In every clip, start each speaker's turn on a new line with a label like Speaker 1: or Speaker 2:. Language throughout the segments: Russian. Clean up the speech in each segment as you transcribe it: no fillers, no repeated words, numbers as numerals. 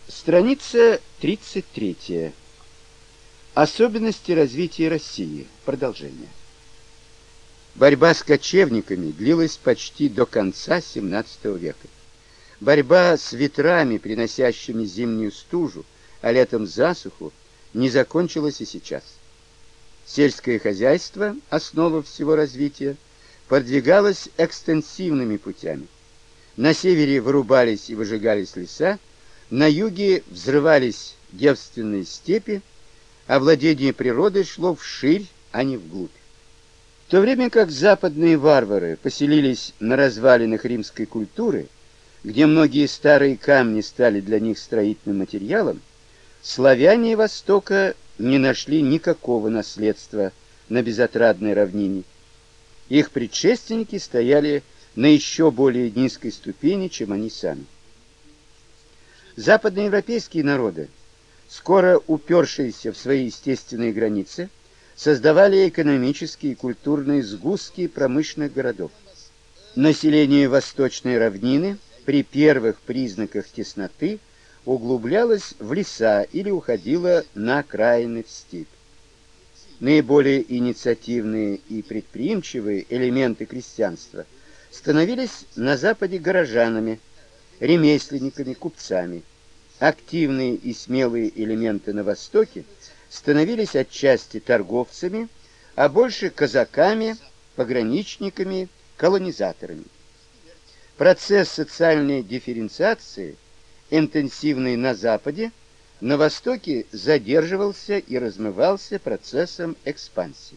Speaker 1: Страница 33. Особенности развития России. Продолжение. Борьба с кочевниками длилась почти до конца XVII века. Борьба с ветрами, приносящими зимнюю стужу, а летом засуху, не закончилась и сейчас. Сельское хозяйство, основа всего развития, продвигалось экстенсивными путями. На севере вырубались и выжигались леса, на юге взрывались девственные степи, а владение природой шло вширь, а не вглубь. В то время как западные варвары поселились на развалинах римской культуры, где многие старые камни стали для них строительным материалом, славяне Востока не нашли никакого наследства на безотрадной равнине. Их предшественники стояли на еще более низкой ступени, чем они сами. Западноевропейские народы, скоро упершиеся в свои естественные границы, создавали экономические и культурные сгустки промышленных городов. Население Восточной равнины при первых признаках тесноты углублялось в леса или уходило на окраины в степь. Наиболее инициативные и предприимчивые элементы крестьянства становились на Западе горожанами, ремесленниками, купцами. Активные и смелые элементы на Востоке становились отчасти торговцами, а больше казаками, пограничниками, колонизаторами. Процесс социальной дифференциации, интенсивный на Западе, на Востоке задерживался и размывался процессом экспансии.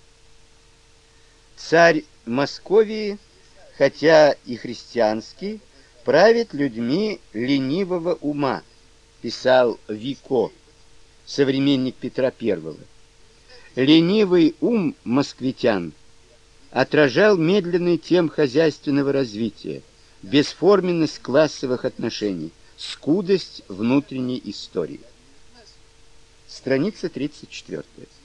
Speaker 1: Царь Московии, хотя и христианский, правит людьми ленивого ума, писал Вико, современник Петра I. Ленивый ум москвитян отражал медленный темп хозяйственного развития, бесформенность классовых отношений, скудость внутренней истории. Страница 34.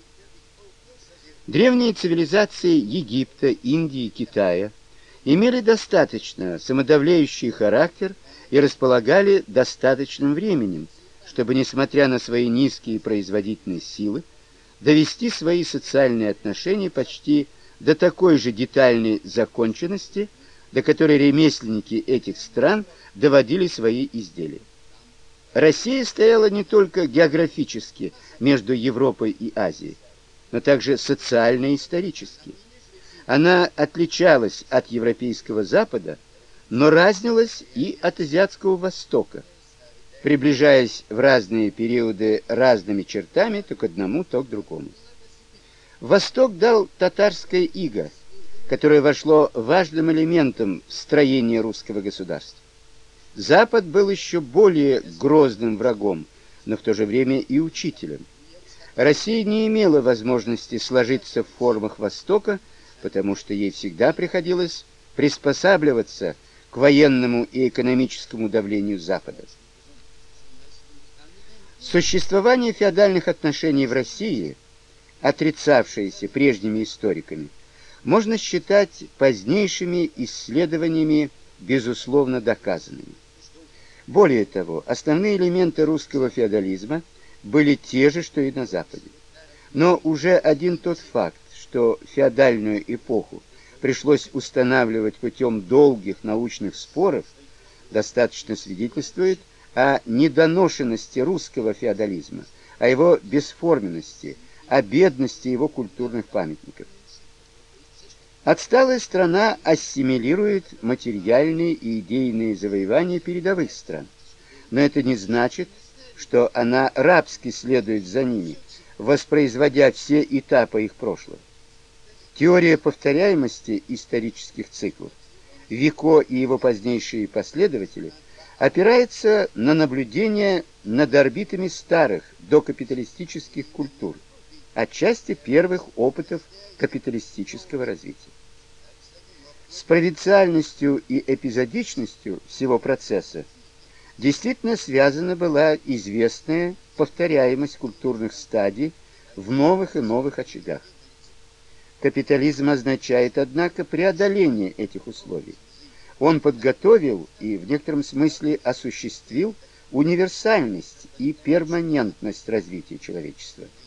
Speaker 1: Древние цивилизации Египта, Индии, Китая имели достаточно самодовлеющий характер и располагали достаточным временем, чтобы, несмотря на свои низкие производительные силы, довести свои социальные отношения почти до такой же детальной законченности, до которой ремесленники этих стран доводили свои изделия. Россия стояла не только географически между Европой и Азией, но также социально и исторически. Она отличалась от европейского Запада, но разнилась и от азиатского Востока, приближаясь в разные периоды разными чертами то к одному, то к другому. Восток дал татарское иго, которое вошло важным элементом в строение русского государства. Запад был еще более грозным врагом, но в то же время и учителем. Россия не имела возможности сложиться в формах Востока, потому что ей всегда приходилось приспосабливаться к военному и экономическому давлению Запада. Существование феодальных отношений в России, отрицавшееся прежними историками, можно считать позднейшими исследованиями безусловно доказанными. Более того, основные элементы русского феодализма были те же, что и на Западе. Но уже один тот факт, что феодальную эпоху пришлось устанавливать путем долгих научных споров, достаточно свидетельствует о недоношенности русского феодализма, о его бесформенности, о бедности его культурных памятников. Отсталая страна ассимилирует материальные и идейные завоевания передовых стран, но это не значит, что она рабски следует за ними, воспроизводя все этапы их прошлого. Теория повторяемости исторических циклов, Вико и его позднейшие последователи, опирается на наблюдения над орбитами старых докапиталистических культур, отчасти первых опытов капиталистического развития. С провинциальностью и эпизодичностью всего процесса действительно связана была известная повторяемость культурных стадий в новых и новых очагах. Капитализм означает, однако, преодоление этих условий. Он подготовил и в некотором смысле осуществил универсальность и перманентность развития человечества.